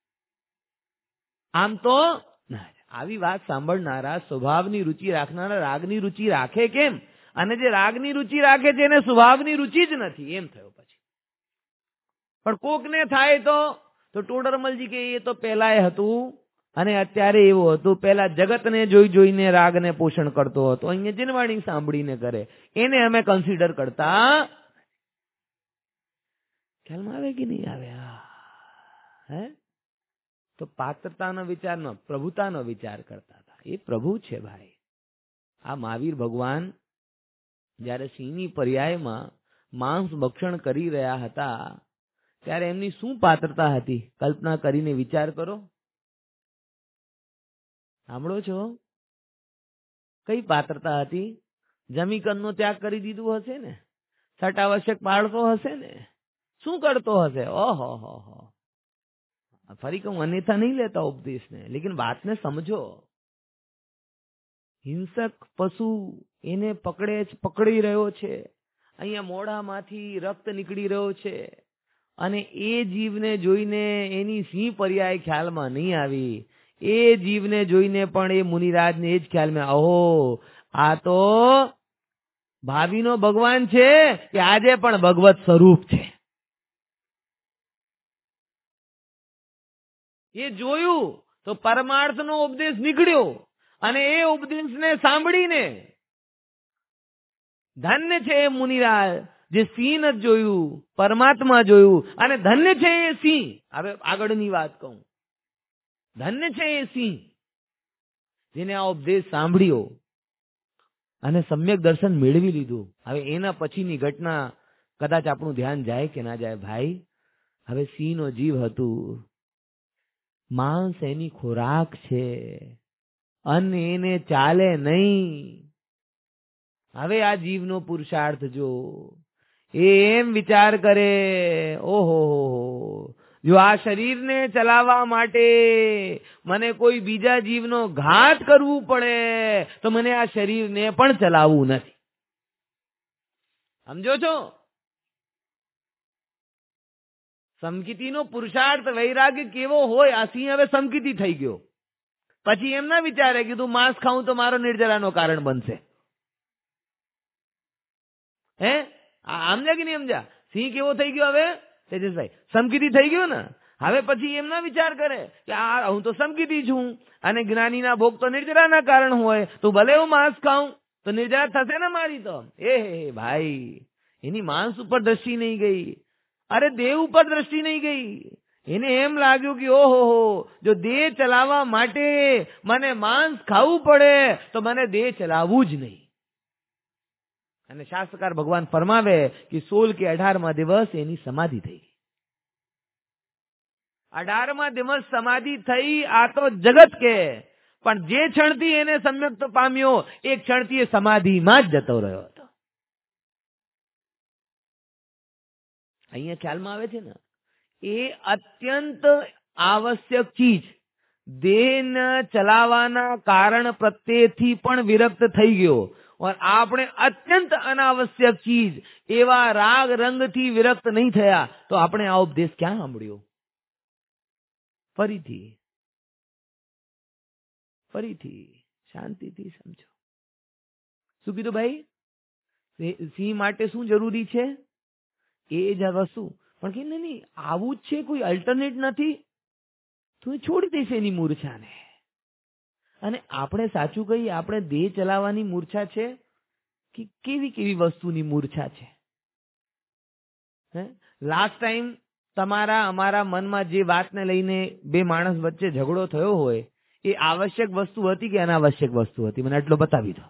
આમ તો ના જાય. આવી વાત સાંભળનારા સ્વભાવની રુચિ રાખનારા રાગની રુચિ રાખે કેમ? અને જે રાગની રુચિ રાખે છે એને સ્વભાવની રુચિ જ નથી, એમ થયો પછી. પણ કોકને થાય તો ટોડરમલજી કે એ તો પહેલા હતું અને અત્યારે એવું હતું. પહેલા જગતને જોઈને રાગને પોષણ કરતો હતો, અહીંયા જીનવાણી સાંભળીને કરે, એને અમે કન્સિડર કરતા. ખ્યાલમાં આવે કે નહીં આવે? તો પાત્રતાનો વિચાર ન, પ્રભુતાનો વિચાર કરતા હતા. એ પ્રભુ છે ભાઈ. આ મહાવીર ભગવાન જ્યારે સિંહની પર્યાયમાં માંસ ભક્ષણ કરી રહ્યા હતા ત્યારે એમની શું પાત્રતા હતી? કલ્પના કરીને વિચાર કરો. સાંભળો છો? કઈ પાત્રતા હતી? જમીકરનો ત્યાગ કરી દીધું હશે ને, છઠ આવશ્યક પાળતો હશે ને, શું કરતો હશે? ઓહો, ફરી કહું, અન્યથા નહીં લેતા ઉપદેશને, લેકિન વાતને સમજો. હિંસક પશુ એને પકડી રહ્યો છે, અહીંયા મોઢામાંથી રક્ત નીકળી રહ્યો છે, અને એ જીવને જોઈને એની સિંહ પર્યાય ખ્યાલમાં નહીં આવી. એ જીવને જોઈને પણ એ મુનિરાજને એ જ ખ્યાલમાં, ઓહો આ તો ભાવિનો ભગવાન છે કે આજે પણ ભગવત સ્વરૂપ છે. એ જોયું તો પરમાર્થનો ઉપદેશ નીકળ્યો અને એ ઉપદેશને સાંભળીને ધન્ય છે એ મુનિરાજ જે સિંહ નથી જોયું, પરમાત્મા જોયું, અને ધન્ય છે એ સિંહ. હવે આગળની વાત કહું. ધન્ય છે એ સિંહ જેને આ ઉપદેશ સાંભળ્યો અને સમ્યક દર્શન મેળવી લીધું. હવે એના પછીની ઘટના કદાચ આપણું ધ્યાન જાય કે ના જાય ભાઈ. હવે સિંહનો જીવ હતું, માંસ એની ખોરાક છે અને એને ચાલે નહીં. હવે આ જીવનો પુરુષાર્થ જો એમ વિચાર કરે, ઓહો, જો આ શરીરને ચલાવવા માટે મને કોઈ બીજા જીવનો ઘાત કરવું પડે તો મને આ શરીરને પણ ચલાવવું નથી. સમજો છો? સમકિતીનો પુરુષાર્થ વૈરાગ્ય કેવો હોય? આ સિંહ હવે સમકિતી થઈ ગયો. પછી એમ ના વિચારે કે તું માંસ ખાઉં તો મારો નિર્જરાનો કારણ બનશે. સમજ્યા કે નહીં સમજ્યા? સિંહ કેવો થઈ ગયો હવે? તેજસભાઈ, સમકિતી થઈ ગયો ને. હવે પછી એમ ના વિચાર કરે કે આ હું તો સમકિતી છું અને જ્ઞાનીના ભોગ તો નિર્જરાના કારણ હોય, તો ભલે હું માંસ ખાઉં તો નિર્જરા થશે ને મારી તો. એ ભાઈ, એની માંસ ઉપર દ્રષ્ટિ નહીં ગઈ, અરે દેહ ઉપર દ્રષ્ટિ નહીં ગઈ. એને એમ લાગ્યું કે ઓહો, જો દેહ ચલાવવા માટે મને માંસ ખાવું પડે તો મને દેહ ચલાવવું જ નહીં. અને શાસ્ત્રકાર ભગવાન ફરમાવે કે 16 કે 18મા દિવસ એની સમાધિ થઈ. 18મા દિવસ સમાધિ થઈ. આ તો જગત કે, પણ જે ક્ષણથી એને સમ્યક પામ્યો એ ક્ષણથી એ સમાધિમાં જ જતો રહ્યો હતો. અહીંયા ખ્યાલમાં આવે છે ને, એ અત્યંત આવશ્યક ચીજ દેહને ચલાવવાના કારણ પ્રત્યેથી પણ વિરક્ત થઈ ગયો. આપણે અત્યંત અનાવશ્યક ચીજ એવા રાગ રંગથી વિરક્ત નહીં થયા તો આપણે આ ઉપદેશ ક્યાં સાંભળ્યો? ફરીથી શાંતિથી સમજો. શું કીધું ભાઈ? સિંહ માટે શું જરૂરી છે? એ જ વસ્તુ. પણ કે નહીં, આવું જ છે, કોઈ અલ્ટરનેટ નથી, તું છોડી દઈશ એની મૂર્છાને. અને આપણે સાચું કહીએ, આપણે દેહ ચલાવવાની મૂર્છા છે કે કેવી કેવી વસ્તુની મૂર્છા છે. લાસ્ટ ટાઈમ અમારા મનમાં જે વાતને લઈને બે માણસ વચ્ચે ઝઘડો થયો હોય, એ આવશ્યક વસ્તુ હતી કે અનાવશ્યક વસ્તુ હતી? મને એટલો બતાવી દો.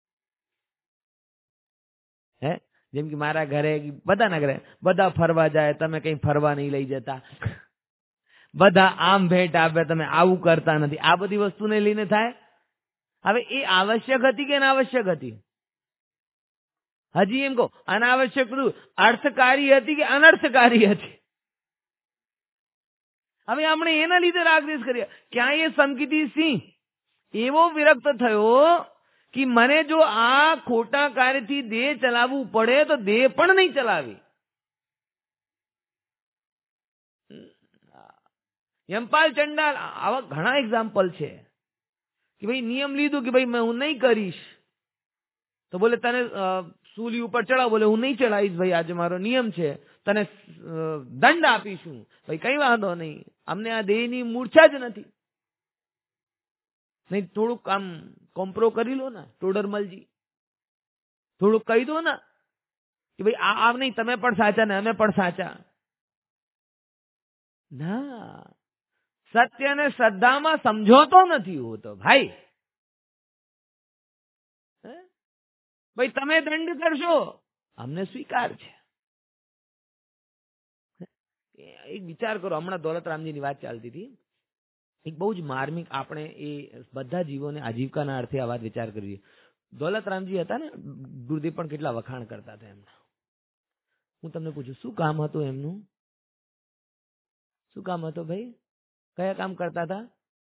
જેમ કે મારા ઘરે, બધાના ઘરે, બધા ફરવા જાય, તમે કઈ ફરવા નહીં લઈ જતા, બધા આમ ભેટ આપે, તમે આવું કરતા નથી. આ બધી વસ્તુને લઈને થાય. હવે એ આવશ્યક હતી કે અનાવશ્યક હતી? હજી એમ કહો, અનાવશ્યક અર્થકારી હતી કે અનર્થકારી હતી? હવે આપણે એના લીધે રાગદ્વેષ કરીએ. ક્યાં એ સમકીતી સિંહ એવો વિરક્ત થયો કે મને જો આ ખોટા કાર્યથી દેહ ચલાવવું પડે તો દેહ પણ નહીં ચલાવી. યમપાલ ચંડાલ, આવા ઘણા એક્ઝામ્પલ છે કે ભાઈ નિયમ લીધું કે ભાઈ હું નહીં કરીશ, તો બોલે તને સૂલી ઉપર ચડાવ, બોલે હું નહીં ચડાવીશ ભાઈ, આજે મારો નિયમ છે, તને દંડ આપીશું. ભાઈ કઈ વાંધો નહીં, અમને આ દેહની મૂર્છા જ નથી. નહીં થોડુંક આમ કોમ્પ્રો કરી લો ને ટોડરમલજી, થોડુંક કહી દો ને કે ભાઈ આ નહીં, તમે પણ સાચા ને અમે પણ સાચા. ના, સત્ય અને શ્રદ્ધામાં સમજોતો નથી હોતો ભાઈ. ભાઈ તમે દંડ કરશો, અમને સ્વીકાર છે. એક વિચાર કરો, હમણાં દોલતરામજીની વાત ચાલતી હતી, એક બહુ જ માર્મિક, આપણે એ બધા જીવોને આજીવિકાના અર્થે આ વાત વિચાર કરીએ. દોલતરામજી હતા ને, ગુરુદેવ પણ કેટલા વખાણ કરતા હતા એમના. હું તમને પૂછું, શું કામ હતું એમનું? શું કામ હતું ભાઈ? કયા કામ કરતા હતા?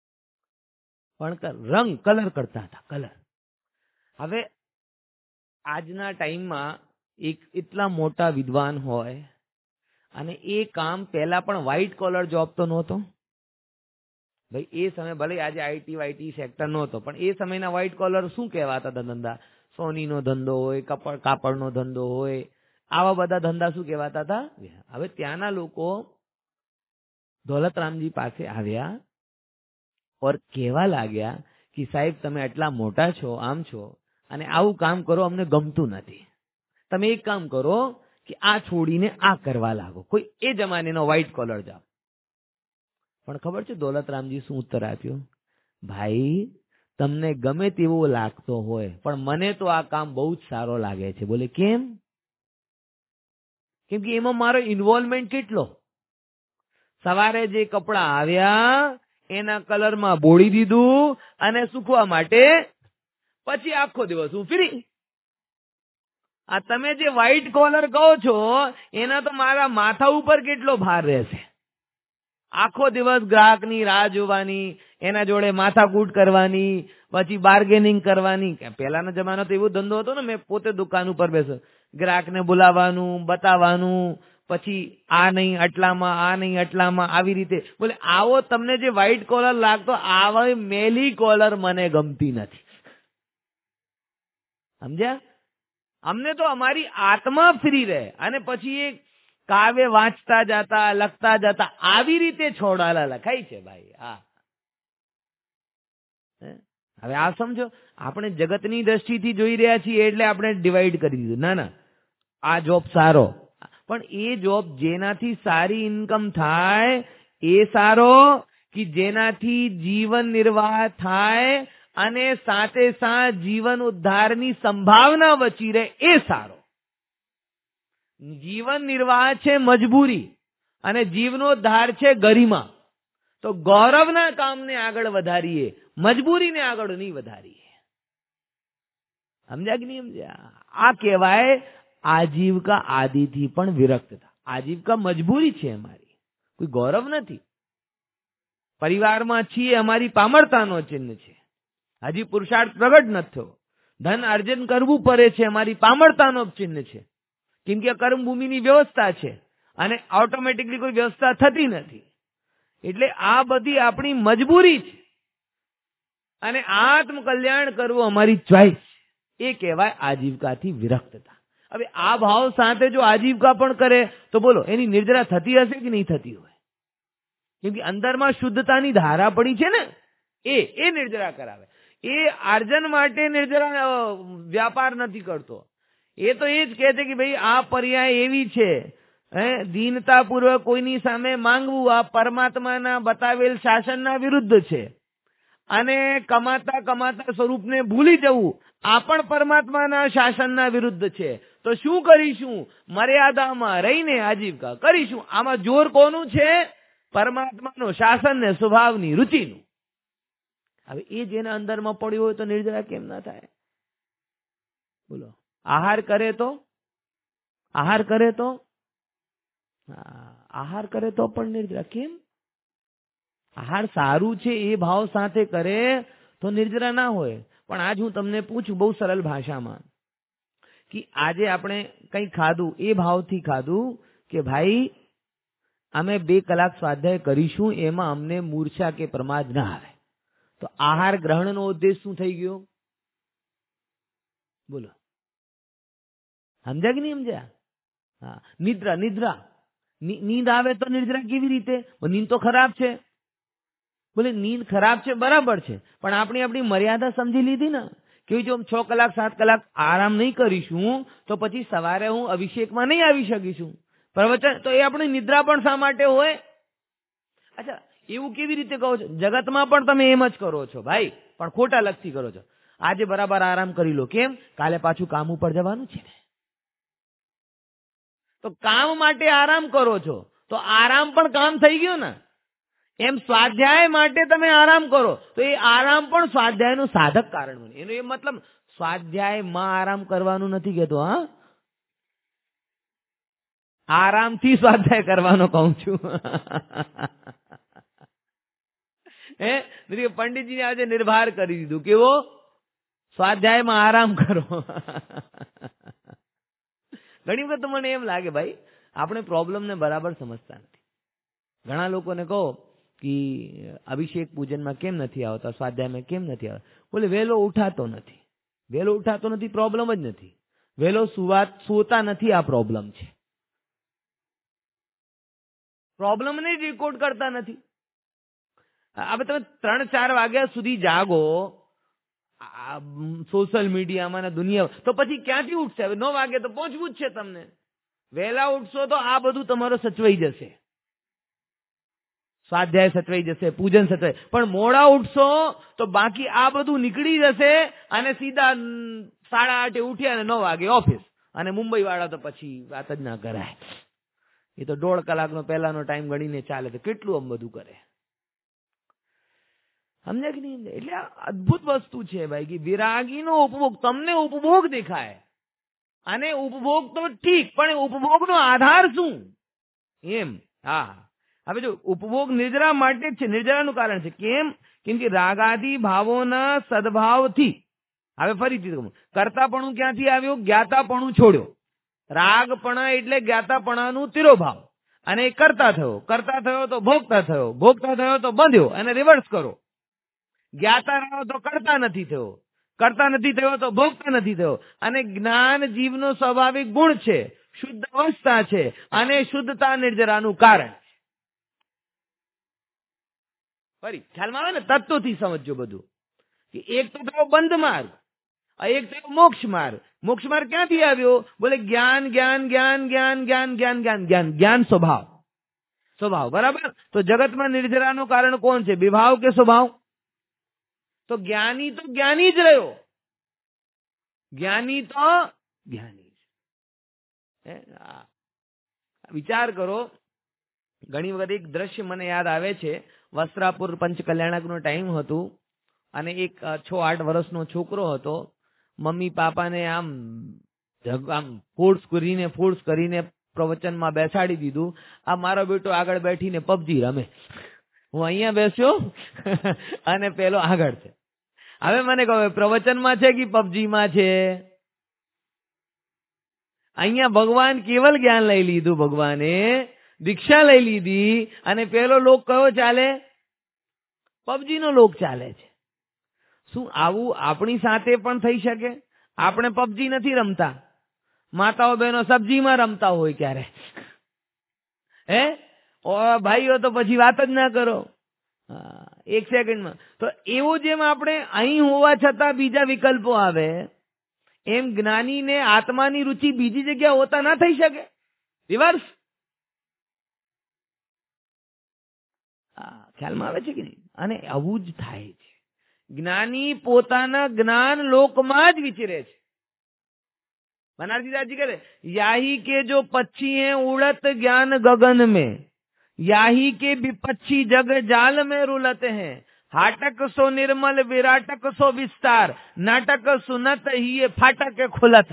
રંગ, કલર કરતા હતા, કલર. હવે આજના ટાઈમમાં એક એટલા મોટા વિદ્વાન હોય અને એ કામ પહેલા પણ વ્હાઇટ કોલર જોબ તો નહોતો ભાઈ. એ સમય ભલે આજે આઈટી વાઈટી સેક્ટર નહોતો, પણ એ સમયના વ્હાઇટ કોલર શું કહેવાતા હતા ધંધા? સોનીનો ધંધો હોય, કાપડનો ધંધો હોય, આવા બધા ધંધા શું કહેવાતા હતા? હવે ત્યાંના લોકો દોલતરામજી પાસે આવ્યા ઓર કહેવા લાગ્યા કે સાહેબ તમે આટલા મોટા છો, આમ છો, અને આવું કામ કરો અમને ગમતું નથી. તમે એક કામ કરો કે આ છોડીને આ કરવા લાગો. કોઈ એ જમાનેનો વ્હાઇટ કોલર જોબ. પણ ખબર છે દોલતરામજી શું ઉત્તર આપ્યો? ભાઈ તમને ગમે તેવો લાગતો હોય, પણ મને તો આ કામ બહુ જ સારો લાગે છે. બોલે કેમ? કેમ કે એમાં મારો ઇન્વોલ્વમેન્ટ કેટલો. સવારે જે કપડા આવ્યા એના કલરમાં બોળી દીધું અને સૂકવા માટે પછી આખો દિવસ હું ફ્રી. આ તમે જે વ્હાઇટ કોલર કહો છો એના તો મારા માથા ઉપર કેટલો ભાર રહેશે. આખો દિવસ ગ્રાહકની રાહ જોવાની, એના જોડે માથાકૂટ કરવાની, પછી બાર્ગેનિંગ કરવાની. પહેલાના જમાનો તો એવો ધંધો હતો ને, મેં પોતે દુકાન ઉપર બેસો, ગ્રાહકને બોલાવવાનું, બતાવવાનું, પછી આ નહીં આટલામાં, આ નહીં આટલામાં, આવી રીતે. બોલે આવો તમને જે વ્હાઇટ કોલર લાગતો, આવા મેલી કોલર મને ગમતી નથી. સમજ્યા? અમને તો અમારી આત્મા ફ્રી રહે અને પછી એ કાવ્ય વાંચતા જતા, લખતા જતા, આવી રીતે છોડાલા લખાય છે ભાઈ. હા, હવે આ સમજો, આપણે જગતની દ્રષ્ટિથી જોઈ રહ્યા છીએ એટલે આપણે ડિવાઈડ કરી દીધું. ના ના, આ જોબ સારો, પણ એ જોબ જેનાથી સારી ઇન્કમ થાય એ સારો કે જેનાથી જીવન નિર્વાહ થાય અને સાથે સાથ જીવન ઉદ્ધારની સંભાવના વચી રહે એ સારો. જીવન નિર્વાહ છે મજબૂરી અને જીવનોદ્ધાર છે ગરિમા. તો ગૌરવના કામને આગળ વધારીએ, મજબૂરીને આગળ નહીં વધારીએ. સમજ્યા કે નહીં સમજ્યા? આ કહેવાય આજીવિકા આદિથી પણ વિરક્તતા. આજીવિકા મજબૂરી છે અમારી, કોઈ ગૌરવ નથી. પરિવારમાં છીએ, અમારી પામરતાનો ચિહ્ન છે. હજી પુરુષાર્થ પ્રગટ નથી થયો. ધન અર્જન કરવું પડે છે, અમારી પામરતાનો ચિહ્ન છે. કેમ કે કર્મભૂમિની વ્યવસ્થા છે અને ઓટોમેટિકલી કોઈ વ્યવસ્થા થતી નથી. એટલે આ બધી આપણી મજબૂરી છે અને આત્મકલ્યાણ કરવું અમારી ચોઈસ. એ કહેવાય આજીવિકાથી વિરક્તતા. હવે આ ભાવ સાથે જો આજીવિકા પણ કરે તો બોલો એની નિર્જરા થતી હશે કે નહીં થતી હોય? કેમ કે અંદરમાં શુદ્ધતાની ધારા પડી છે ને, એ નિર્જરા કરાવે. એ આર્જન માટે નિર્જરા વ્યાપાર નથી કરતો. એ તો એ જ કહે છે કે ભાઈ આ પર્યાય એવી છે, દીનતાપૂર્વક કોઈની સામે માંગવું આ પરમાત્માના બતાવેલ શાસનના વિરુદ્ધ છે. અને કમાતા કમાતા સ્વરૂપને ભૂલી જવું આ પણ પરમાત્માના શાસનના વિરુદ્ધ છે. તો શું કરીશું? મર્યાદામાં રહીને આજીવિકા કરીશું. આમાં જોર કોનું છે? પરમાત્માનો શાસન ને સ્વભાવની રુચિનું. હવે એ જેના અંદરમાં પડ્યું હોય તો નિર્જરા કેમ ના થાય? બોલો. આહાર કરે તો પણ નિર્જરા કેમ? આહાર સારું છે એ ભાવ સાથે કરે તો નિર્જરા ના હોય. પણ આજ હું તમને પૂછું બહુ સરળ ભાષામાં કે આજે આપણે કંઈ ખાધું, એ ભાવથી ખાધું કે ભાઈ અમે 2 કલાક સ્વાધ્યાય કરીશું, એમાં અમને મૂર્છા કે પ્રમાદ ના આવે. તો આહાર ગ્રહણનો ઉદ્દેશ શું થઈ ગયો? બોલો, સમજ્યા કે નહીં સમજ્યા? હા, નિદ્રા. નીંદ આવે તો નિર્જરા કેવી રીતે? નીંદ તો ખરાબ છે. બોલે નીંદ ખરાબ છે, બરાબર છે, પણ આપણી મર્યાદા સમજી લીધી ને કે જો 6 કલાક 7 કલાક આરામ નહીં કરીશું તો પછી સવારે હું અભિષેકમાં નહીં આવી શકીશું. પ્રવચન તો એ આપણી નિદ્રા પણ શા માટે હોય? અચ્છા, એવું કેવી રીતે કહો છો? જગતમાં પણ તમે એમ જ કરો છો ભાઈ, પણ ખોટા લક્ષથી કરો છો. આજે બરાબર આરામ કરી લો. કેમ? કાલે પાછું કામ ઉપર જવાનું છે. તો કામ માટે આરામ કરો છો તો આરામ પણ કામ થઈ ગયો ને. એમ સ્વાધ્યાય માટે તમે આરામ કરો તો એ આરામ પણ સ્વાધ્યાયનું સાધક કારણ બને. એનો એ મતલબ સ્વાધ્યાયમાં આરામ કરવાનું નથી કહેતો. હા, આરામથી સ્વાધ્યાય કરવાનો કહું છું. પંડિતજીને આજે નિર્ભાર કરી દીધું. કેવો? સ્વાધ્યાયમાં આરામ કરો. ઘણી વખત મને એમ લાગે ભાઈ આપણે પ્રોબ્લેમને બરાબર સમજતા નથી. ઘણા લોકોને કહો કે અભિષેક પૂજનમાં કેમ નથી આવતા, સ્વાધ્યાયમાં કેમ નથી આવતા? બોલે વહેલો ઉઠાતો નથી. પ્રોબ્લેમ જ નથી. વહેલો સુતા નથી, આ પ્રોબ્લેમ છે. પ્રોબ્લેમને જ રેકોર્ડ કરતા નથી. હવે તમે 3-4 વાગ્યા સુધી જાગો સોશિયલ મીડિયામાં દુનિયા, તો પછી ક્યાંથી ઉઠશે? હવે 9 વાગે તો પહોંચવું જ છે તમને. વહેલા ઉઠશો તો આ બધું તમારો સચવાઈ જશે, સ્વાધ્યાય સચવાઈ જશે, પૂજન સચવાય. પણ મોડા ઉઠશો તો બાકી આ બધું નીકળી જશે અને સીધા 8:30 ઉઠ્યા અને 9 વાગે ઓફિસ. અને મુંબઈ વાળા તો પછી વાત જ ના કરાય. એ તો 1.5 કલાકનો પહેલાનો ટાઈમ ગણીને ચાલે તો કેટલું આમ બધું કરે. સમજ્યા કે નહીં? એટલે આ અદભુત વસ્તુ છે ભાઈ કે વિરાગીનો ઉપભોગ તમને ઉપભોગ દેખાય અને ઉપભોગ તો ઠીક, પણ ઉપભોગનો આધાર શું? એમ. હા, હવે જો ઉપભોગ નિર્જરા માટે જ છે, નિર્જરાનું કારણ છે. કેમ? કેમ કે રાગાદી ભાવોના સદભાવથી. હવે ફરીથી કહું, કર્તાપણું ક્યાંથી આવ્યો? જ્ઞાતાપણું છોડ્યો. રાગપણા એટલે જ્ઞાતાપણાનું તિરોભાવ અને કરતા થયો તો ભોગતા થયો તો બંધ્યો અને રિવર્સ કરો. જ્ઞાતા રહ્યો તો કરતા નથી થયો તો ભોગતા નથી થયો. અને જ્ઞાન જીવનો સ્વાભાવિક ગુણ છે, શુદ્ધ અવસ્થા છે અને શુદ્ધતા નિર્જરાનું કારણ છે. ફરી ખ્યાલમાં આવે ને? તત્વથી સમજો બધું કે એક તો થયો બંધ માર્ગ, એક થયો મોક્ષ માર્ગ. મોક્ષ માર્ગ ક્યાંથી આવ્યો? બોલે જ્ઞાન સ્વભાવ. બરાબર. તો જગતમાં નિર્જરાનું કારણ કોણ છે? વિભાવ કે સ્વભાવ? તો જ્ઞાની જ રહ્યો. વિચાર કરો. ઘણી વખત એક દ્રશ્ય મને યાદ આવે છે. વસ્ત્રાપુર પંચકલ્યાણકનો ટાઈમ હતું અને એક 6-8 વર્ષનો છોકરો હતો. મમ્મી પાપાને આમ ફોર્સ કરીને પ્રવચનમાં બેસાડી દીધું. આ મારો બેટો આગળ બેઠીને પબજી રમે, હું અહીંયા બેસ્યો અને પેલો આગળ છે. હવે મને કહો પ્રવચનમાં છે કે પબજીમાં છે? અહીંયા ભગવાન કેવલ જ્ઞાન લઈ લીધું, ભગવાને દીક્ષા લઈ લીધી અને પેલો લોક કયો ચાલે? પબજીનો લોક ચાલે છે. શું આવું આપણી સાથે પણ થઈ શકે? આપણે પબજી નથી રમતા, માતાઓ બહેનો સબ્જીમાં રમતા હોય ક્યારે, હે ભાઈઓ તો પછી વાત જ ના કરો, એક સેકન્ડમાં. તો એવું જેમ આપણે અહીં હોવા છતાં બીજા વિકલ્પો આવે, એમ જ્ઞાનીને આત્માની રુચિ બીજી જગ્યા હોતા ના થઈ શકે? રિવર્સ. ખ્યાલમાં આવે છે કે નહીં? અને આવું જ થાય છે. જ્ઞાની પોતાના જ્ઞાન લોકમાં જ વિચરે છે. बनारसी दाजी कहते याही के जो पक्षी हैं उड़त ज्ञान गगन में, याही के विपक्षी जग जाल में रुलते हैं, हाटक सो निर्मल विराटक सो विस्तार, नाटक सुनत ही फाटक खुलत.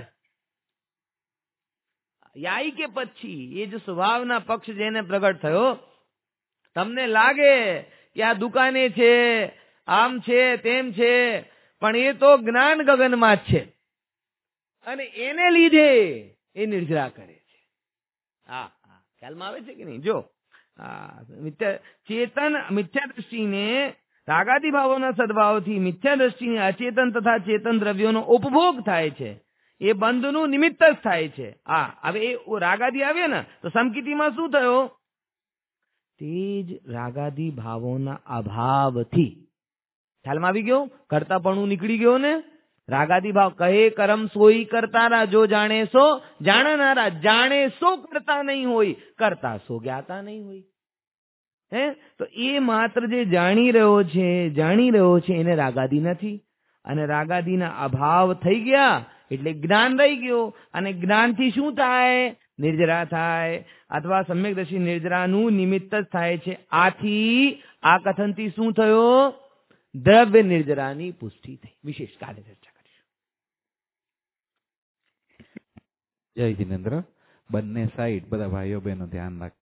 याही के पक्षी, ये जो स्वभावना पक्ष जेने प्रगट थयो, તમને લાગે કે આ દુકાને છે, આમ છે, તેમ છે, પણ એ તો જ્ઞાન ગગનમાં જ છે અને એને લીધે એ નિર્જરા કરે છે. હા, ખ્યાલમાં આવે છે કે નહીં? જો ચેતન મિથ્યા દ્રષ્ટિને રાગાદી ભાવોના સદભાવથી મિથ્યા દ્રષ્ટિને અચેતન તથા ચેતન દ્રવ્યોનો ઉપભોગ થાય છે, એ બંધનું નિમિત્ત જ થાય છે. હવે એ રાગાદી આવ્યા ને તો સમકીતિમાં શું થયો? તે જ રાગાદી ભાવોના અભાવથી ખ્યાલમાં આવી ગયો, કરતાપણું નીકળી ગયો ને. રાગાદી ભાવ કહે કરમ સોઈ કરતારા, જો જાણે સો જાણનારા, જાણે સો કરતા નહીં હોય, કરતા સો જ્ઞાતા નહીં હોય. હે તો એ માત્ર જે જાણી રહ્યો છે એને રાગાદી નથી, અને રાગાદીના અભાવ થઈ ગયા એટલે જ્ઞાન રહી ગયો, અને જ્ઞાનથી શું થાય? નિર્જરા થાય, અથવા સમ્યકદર્શી નિર્જરાનું નિમિત્ત જ થાય છે. આથી આ કથનથી શું થયો? દ્રવ્ય નિર્જરાની પુષ્ટિ થઈ. વિશેષ કાલે ચર્ચા કરીશું. જય જિનેન્દ્ર. બંને સાઈડ બધા ભાઈઓ બહેનો ધ્યાન રાખ.